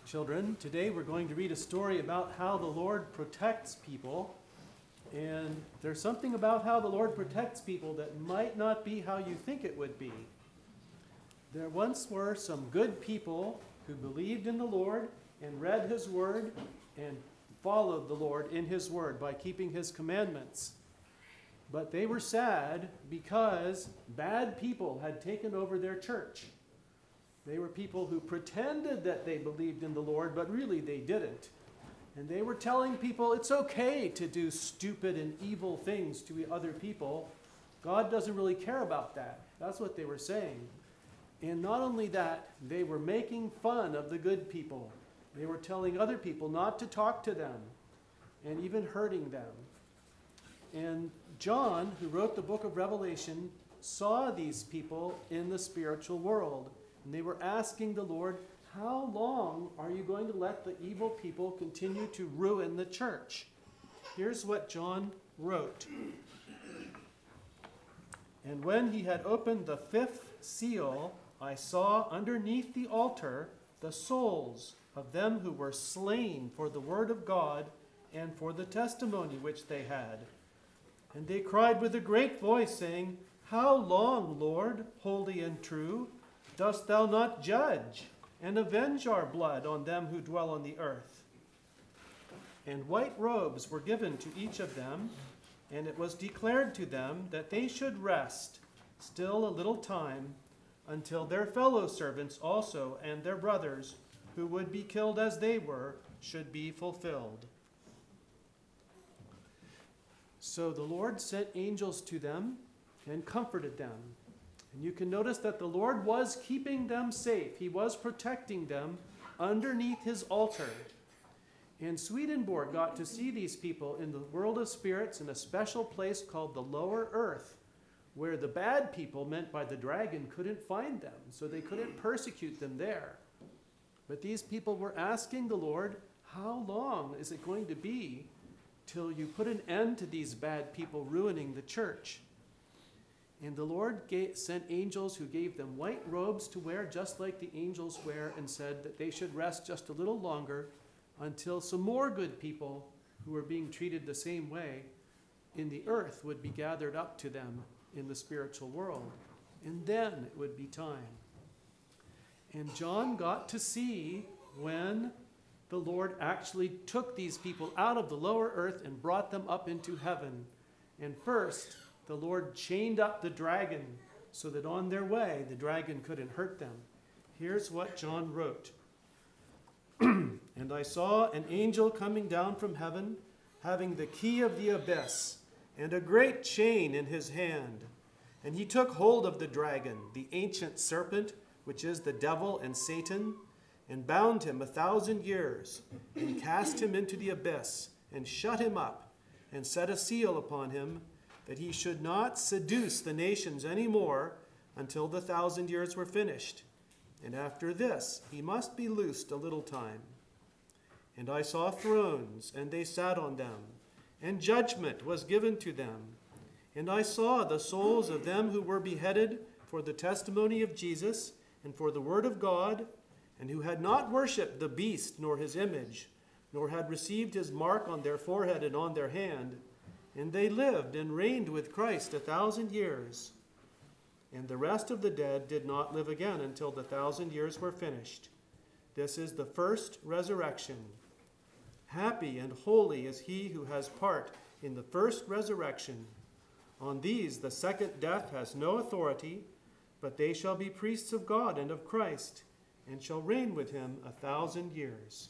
Children, today we're going to read a story about how the Lord protects people. And there's something about how the Lord protects people that might not be how you think it would be. There once were some good people who believed in the Lord and read His Word and followed the Lord in His Word by keeping His commandments. But they were sad because bad people had taken over their church. They were people who pretended that they believed in the Lord, but really they didn't. And they were telling people it's okay to do stupid and evil things to other people. God doesn't really care about that. That's what they were saying. And not only that, they were making fun of the good people. They were telling other people not to talk to them and even hurting them. And John, who wrote the book of Revelation, saw these people in the spiritual world. And they were asking the Lord, how long are you going to let the evil people continue to ruin the church? Here's what John wrote. And when he had opened the fifth seal, I saw underneath the altar the souls of them who were slain for the word of God and for the testimony which they had. And they cried with a great voice, saying, How long, Lord, holy and true, dost thou not judge and avenge our blood on them who dwell on the earth? And white robes were given to each of them, and it was declared to them that they should rest still a little time until their fellow servants also and their brothers, who would be killed as they were, should be fulfilled. So the Lord sent angels to them and comforted them. And you can notice that the Lord was keeping them safe. He was protecting them underneath His altar. And Swedenborg got to see these people in the world of spirits in a special place called the lower earth, where the bad people meant by the dragon couldn't find them, so they couldn't persecute them there. But these people were asking the Lord, how long is it going to be till you put an end to these bad people ruining the church? And the Lord sent angels who gave them white robes to wear, just like the angels wear, and said that they should rest just a little longer until some more good people who were being treated the same way in the earth would be gathered up to them in the spiritual world. And then it would be time. And John got to see when the Lord actually took these people out of the lower earth and brought them up into heaven. And first, the Lord chained up the dragon so that on their way, the dragon couldn't hurt them. Here's what John wrote. And I saw an angel coming down from heaven, having the key of the abyss, and a great chain in his hand. And he took hold of the dragon, the ancient serpent, which is the devil and Satan, and bound him 1,000 years, and cast him into the abyss, and shut him up, and set a seal upon him, that he should not seduce the nations any more until the 1,000 years were finished. And after this he must be loosed a little time. And I saw thrones, and they sat on them, and judgment was given to them. And I saw the souls of them who were beheaded for the testimony of Jesus and for the word of God, and who had not worshipped the beast nor his image, nor had received his mark on their forehead and on their hand. And they lived and reigned with Christ 1,000 years. And the rest of the dead did not live again until the 1,000 years were finished. This is the first resurrection. Happy and holy is he who has part in the first resurrection. On these the second death has no authority, but they shall be priests of God and of Christ, and shall reign with him 1,000 years.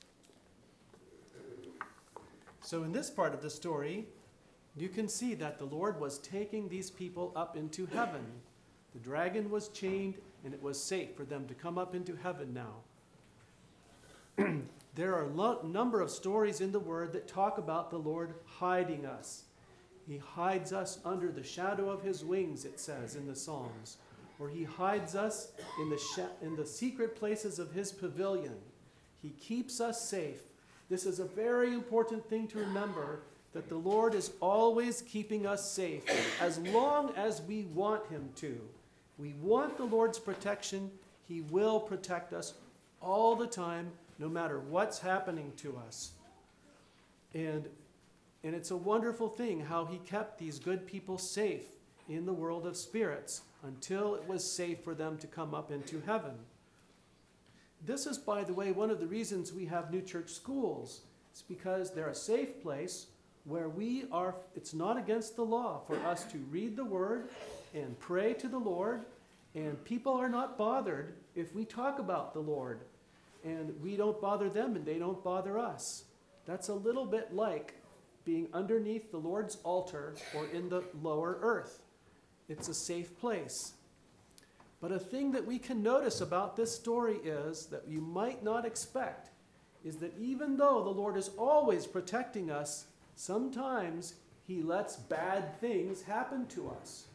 So in this part of the story, you can see that the Lord was taking these people up into heaven. The dragon was chained, and it was safe for them to come up into heaven now. There are a number of stories in the Word that talk about the Lord hiding us. He hides us under the shadow of His wings, it says in the Psalms. Or He hides us in the secret places of His pavilion. He keeps us safe. This is a very important thing to remember, that the Lord is always keeping us safe as long as we want Him to. We want the Lord's protection. He will protect us all the time, no matter what's happening to us. And it's a wonderful thing how he kept these good people safe in the world of spirits until it was safe for them to come up into heaven. This is, by the way, one of the reasons we have New Church schools. It's because they're a safe place where it's not against the law for us to read the Word and pray to the Lord, and people are not bothered if we talk about the Lord, and we don't bother them and they don't bother us. That's a little bit like being underneath the Lord's altar or in the lower earth. It's a safe place. But a thing that we can notice about this story is that you might not expect is that even though the Lord is always protecting us, sometimes he lets bad things happen to us.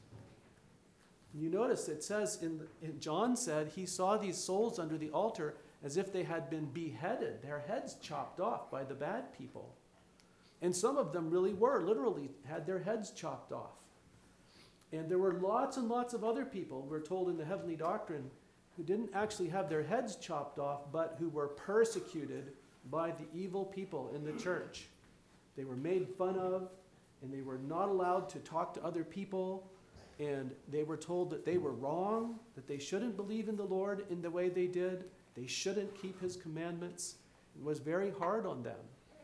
You notice it says, John said he saw these souls under the altar as if they had been beheaded, their heads chopped off by the bad people. And some of them really were, literally had their heads chopped off. And there were lots and lots of other people, we're told in the Heavenly Doctrine, who didn't actually have their heads chopped off, but who were persecuted by the evil people in the church. They were made fun of, and they were not allowed to talk to other people, and they were told that they were wrong, that they shouldn't believe in the Lord in the way they did, they shouldn't keep his commandments. It was very hard on them.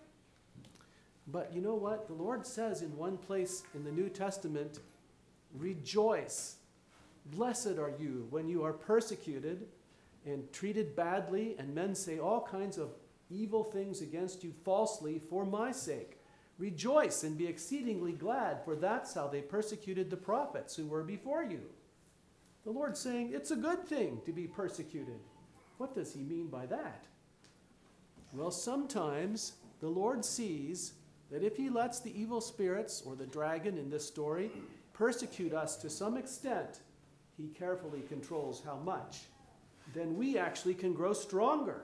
But you know what? The Lord says in one place in the New Testament, rejoice. Blessed are you when you are persecuted and treated badly, and men say all kinds of evil things against you falsely for my sake. Rejoice and be exceedingly glad, for that's how they persecuted the prophets who were before you. The Lord's saying it's a good thing to be persecuted. What does he mean by that? Well, sometimes the Lord sees that if he lets the evil spirits, or the dragon in this story, persecute us to some extent, he carefully controls how much. Then we actually can grow stronger.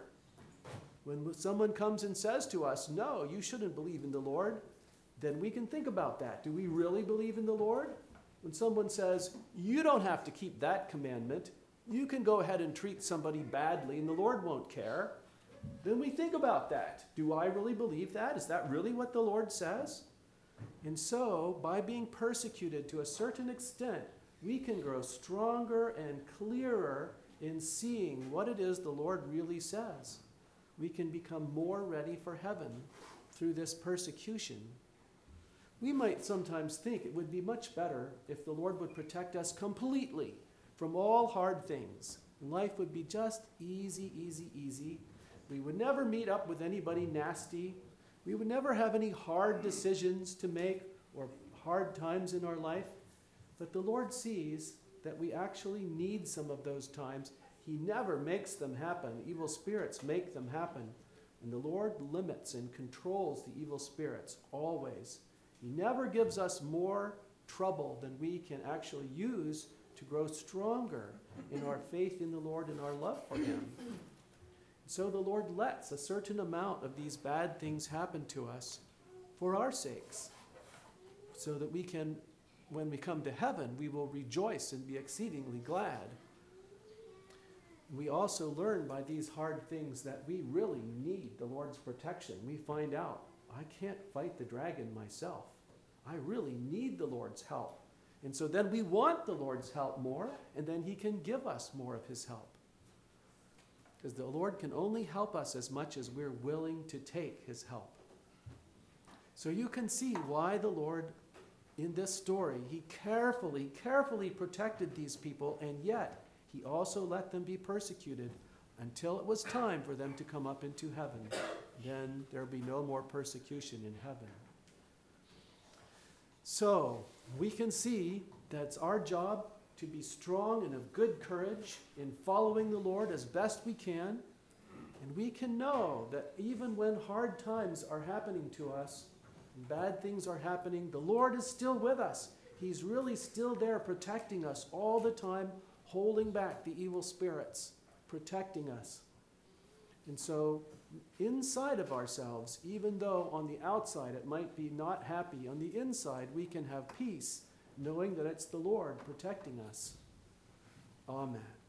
When someone comes and says to us, no, you shouldn't believe in the Lord, then we can think about that. Do we really believe in the Lord? When someone says, you don't have to keep that commandment, you can go ahead and treat somebody badly and the Lord won't care, then we think about that. Do I really believe that? Is that really what the Lord says? And so, by being persecuted to a certain extent, we can grow stronger and clearer in seeing what it is the Lord really says. We can become more ready for heaven through this persecution. We might sometimes think it would be much better if the Lord would protect us completely from all hard things. Life would be just easy, easy, easy. We would never meet up with anybody nasty. We would never have any hard decisions to make or hard times in our life. But the Lord sees that we actually need some of those times. He never makes them happen. Evil spirits make them happen. And the Lord limits and controls the evil spirits always. He never gives us more trouble than we can actually use to grow stronger in our faith in the Lord and our love for him. So the Lord lets a certain amount of these bad things happen to us for our sakes, so that we can, when we come to heaven, we will rejoice and be exceedingly glad. We also learn by these hard things that we really need the Lord's protection. We find out, I can't fight the dragon myself. I really need the Lord's help. And so then we want the Lord's help more, and then he can give us more of his help. Because the Lord can only help us as much as we're willing to take his help. So you can see why the Lord, in this story, he carefully, carefully protected these people, and yet he also let them be persecuted until it was time for them to come up into heaven. Then there'll be no more persecution in heaven. So we can see that it's our job to be strong and of good courage in following the Lord as best we can. And we can know that even when hard times are happening to us, and bad things are happening, the Lord is still with us. He's really still there protecting us all the time, holding back the evil spirits, protecting us. And so inside of ourselves, even though on the outside it might be not happy, on the inside we can have peace, knowing that it's the Lord protecting us. Amen.